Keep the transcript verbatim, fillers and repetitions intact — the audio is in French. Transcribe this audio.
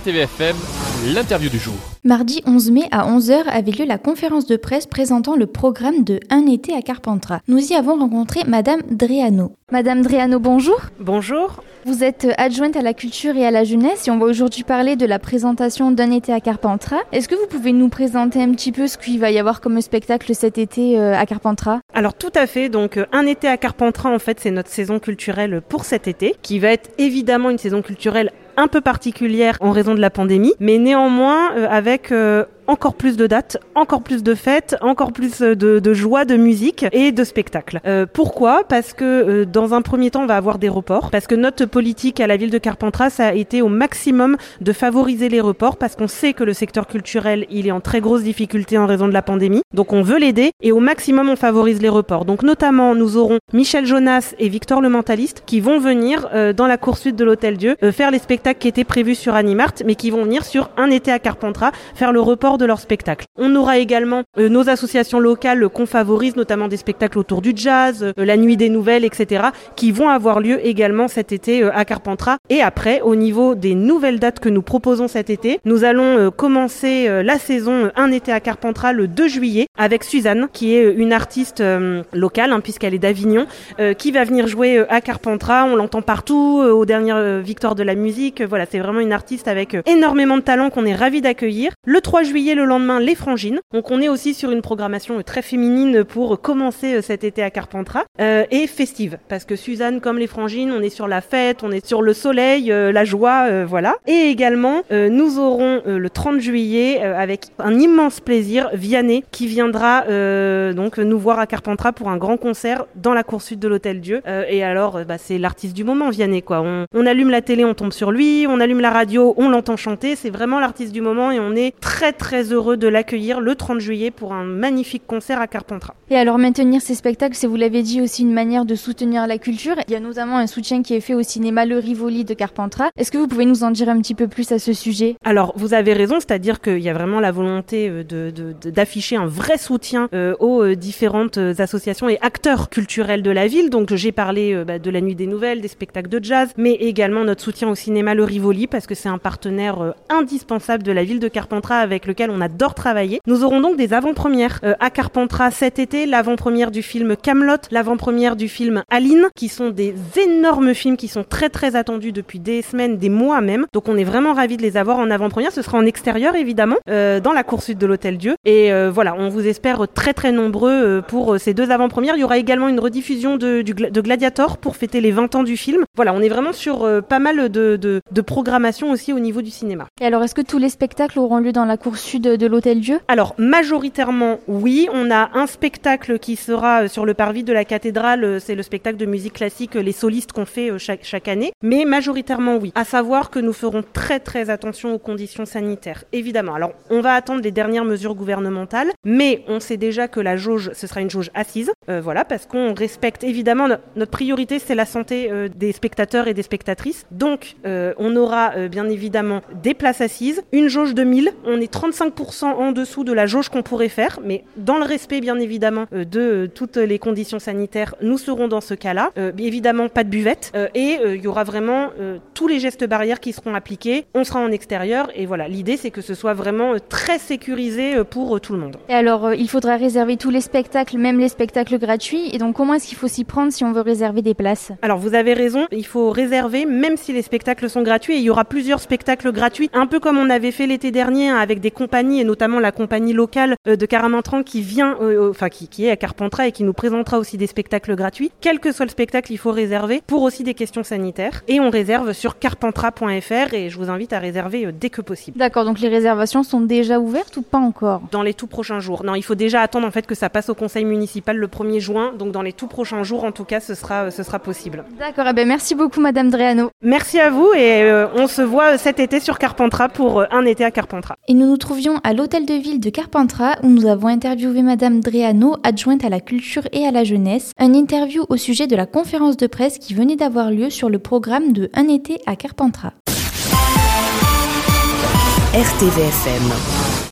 R T V F M, l'interview du jour. Mardi onze mai à onze heures avait lieu la conférence de presse présentant le programme de Un été à Carpentras. Nous y avons rencontré Madame Dreano. Madame Dreano, bonjour. Bonjour. Vous êtes adjointe à la culture et à la jeunesse et on va aujourd'hui parler de la présentation d'Un été à Carpentras. Est-ce que vous pouvez nous présenter un petit peu ce qu'il va y avoir comme spectacle cet été à Carpentras ? Alors tout à fait, donc Un été à Carpentras en fait c'est notre saison culturelle pour cet été qui va être évidemment une saison culturelle un peu particulière en raison de la pandémie, mais néanmoins euh, avec euh, encore plus de dates, encore plus de fêtes, encore plus de, de joie, de musique et de spectacles. Euh, pourquoi ? Parce que euh, dans un premier temps, on va avoir des reports, parce que notre politique à la ville de Carpentras, ça a été au maximum de favoriser les reports, parce qu'on sait que le secteur culturel, il est en très grosse difficulté en raison de la pandémie, donc on veut l'aider et au maximum on favorise les reports. Donc notamment, nous aurons Michel Jonas et Victor le Mentaliste qui vont venir euh, dans la cour sud de l'Hôtel Dieu euh, faire les spectacles qui étaient prévus sur Animart, mais qui vont venir sur Un été à Carpentras faire le report de leur spectacle. On aura également euh, nos associations locales qu'on favorise, notamment des spectacles autour du jazz, euh, la nuit des nouvelles, et cetera, qui vont avoir lieu également cet été euh, à Carpentras. Et après, au niveau des nouvelles dates que nous proposons cet été, nous allons euh, commencer euh, la saison euh, Un été à Carpentras le deux juillet avec Suzanne, qui est une artiste euh, locale, hein, puisqu'elle est d'Avignon, euh, qui va venir jouer euh, à Carpentras. On l'entend partout, euh, aux dernières euh, victoires de la musique. Voilà, c'est vraiment une artiste avec euh, énormément de talent qu'on est ravis d'accueillir. Le trois juillet, le lendemain, les Frangines. Donc on est aussi sur une programmation euh, très féminine pour commencer euh, cet été à Carpentras euh, et festive, parce que Suzanne, comme les Frangines, on est sur la fête, on est sur le soleil, euh, la joie, euh, voilà. Et également, euh, nous aurons euh, le trente juillet euh, avec un immense plaisir Vianney qui viendra euh, donc nous voir à Carpentras pour un grand concert dans la cour sud de l'Hôtel Dieu. Euh, et alors, euh, bah, c'est l'artiste du moment, Vianney, quoi. On, on allume la télé, on tombe sur lui. On allume la radio, on l'entend chanter, c'est vraiment l'artiste du moment et on est très très heureux de l'accueillir le trente juillet pour un magnifique concert à Carpentras. Et alors maintenir ces spectacles, c'est, vous l'avez dit, aussi une manière de soutenir la culture. Il y a notamment un soutien qui est fait au cinéma Le Rivoli de Carpentras. Est-ce que vous pouvez nous en dire un petit peu plus à ce sujet ? Alors vous avez raison, c'est-à-dire qu'il y a vraiment la volonté de, de, de, d'afficher un vrai soutien euh, aux euh, différentes associations et acteurs culturels de la ville. Donc j'ai parlé euh, bah, de la Nuit des Nouvelles, des spectacles de jazz, mais également notre soutien au cinéma Le Rivoli, parce que c'est un partenaire euh, indispensable de la ville de Carpentras avec lequel on adore travailler. Nous aurons donc des avant-premières euh, à Carpentras cet été, l'avant-première du film Kaamelott, l'avant-première du film Aline, qui sont des énormes films qui sont très très attendus depuis des semaines, des mois même. Donc on est vraiment ravis de les avoir en avant-première. Ce sera en extérieur évidemment, euh, dans la cour sud de l'Hôtel Dieu. Et euh, voilà, on vous espère très très nombreux euh, pour euh, ces deux avant-premières. Il y aura également une rediffusion de, du, de Gladiator pour fêter les vingt ans du film. Voilà, on est vraiment sur euh, pas mal de, de, de programmation aussi au niveau du cinéma. Et alors, est-ce que tous les spectacles auront lieu dans la cour sud de l'Hôtel Dieu ? Alors, majoritairement, oui. On a un spectacle qui sera sur le parvis de la cathédrale. C'est le spectacle de musique classique, les solistes qu'on fait chaque, chaque année. Mais majoritairement, oui. À savoir que nous ferons très, très attention aux conditions sanitaires, évidemment. Alors, on va attendre les dernières mesures gouvernementales, mais on sait déjà que la jauge, ce sera une jauge assise. Euh, voilà, parce qu'on respecte, évidemment, no- notre priorité, c'est la santé euh, des spectateurs et des spectatrices. Donc, euh, on aura euh, bien évidemment des places assises, une jauge de mille, on est trente-cinq pour cent en dessous de la jauge qu'on pourrait faire, mais dans le respect bien évidemment euh, de euh, toutes les conditions sanitaires, nous serons dans ce cas-là. Euh, évidemment pas de buvette euh, et il euh, y aura vraiment euh, tous les gestes barrières qui seront appliqués, on sera en extérieur et voilà, l'idée c'est que ce soit vraiment euh, très sécurisé euh, pour euh, tout le monde. Et alors euh, il faudra réserver tous les spectacles, même les spectacles gratuits, et donc comment est-ce qu'il faut s'y prendre si on veut réserver des places ? Alors vous avez raison, il faut réserver même si les spectacles sont gratuits et il y aura plusieurs spectacles gratuits, un peu comme on avait fait l'été dernier hein, avec des compagnies et notamment la compagnie locale euh, de Caramantran qui vient, euh, enfin qui, qui est à Carpentras et qui nous présentera aussi des spectacles gratuits. Quel que soit le spectacle, il faut réserver pour aussi des questions sanitaires et on réserve sur carpentras point f r et je vous invite à réserver euh, dès que possible. D'accord, donc les réservations sont déjà ouvertes ou pas encore ? Dans les tout prochains jours. Non, il faut déjà attendre en fait que ça passe au conseil municipal le premier juin, donc dans les tout prochains jours en tout cas ce sera, ce sera possible. D'accord, eh ben merci beaucoup Madame Dreano. Merci à vous et euh, on se voit cet été sur Carpentras pour euh, Un été à Carpentras. Et nous nous trouvions à l'hôtel de ville de Carpentras où nous avons interviewé Madame Dreano, adjointe à la culture et à la jeunesse, un interview au sujet de la conférence de presse qui venait d'avoir lieu sur le programme de Un été à Carpentras. R T V F M.